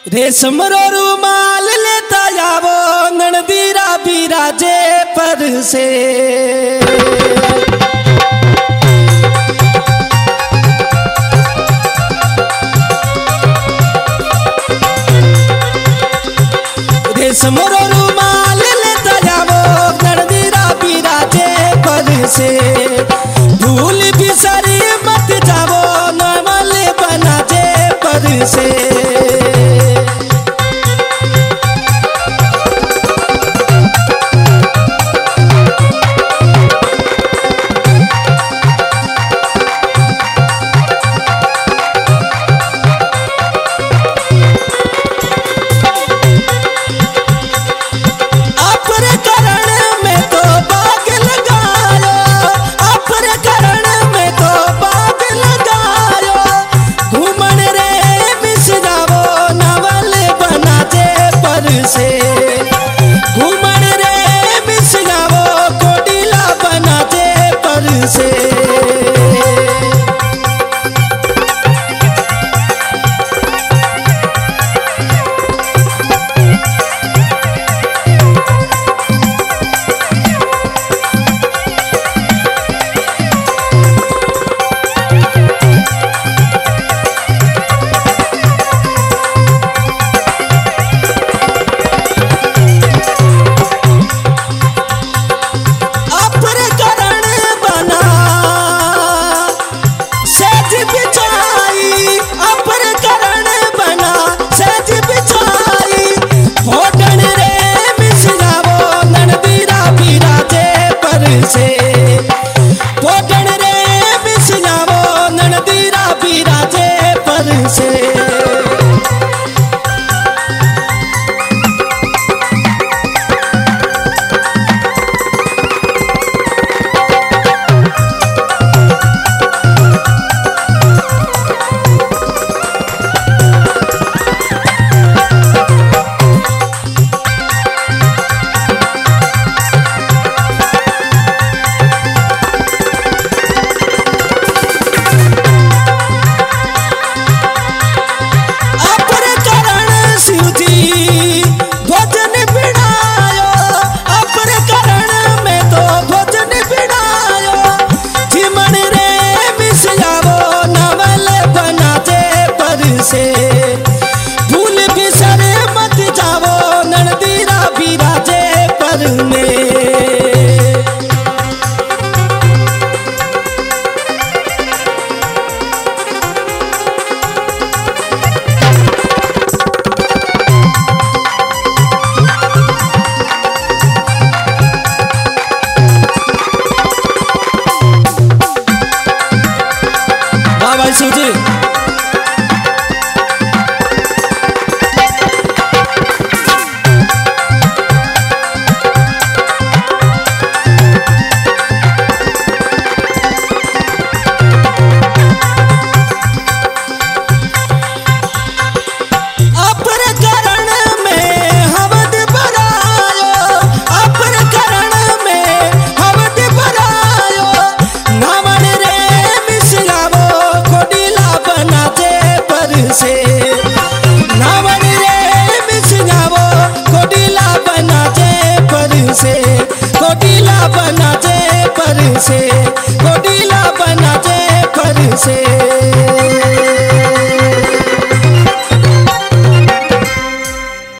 रेशम रो रुमाल लेता जावो ननदीरा बिराजे पर से। रेशम रो रुमाल लेता जावो ननदीरा बिराजे पर से। भूल बिसरी मत जावो नमल बनाजे पर से। घूमन रे मिस जावो कोडिला बनाजे पर से। पोटन रे मिस जावो ननदीरा बिराजे पर से। भूल बिसर मत जावो ननदीरा बिराजे पर में। वाह भाई सूजी। नावन रे मिस जावो कोडिला बनाजे पर से। कोडिला बनाजे पर से। कोडिला बनाजे पर से।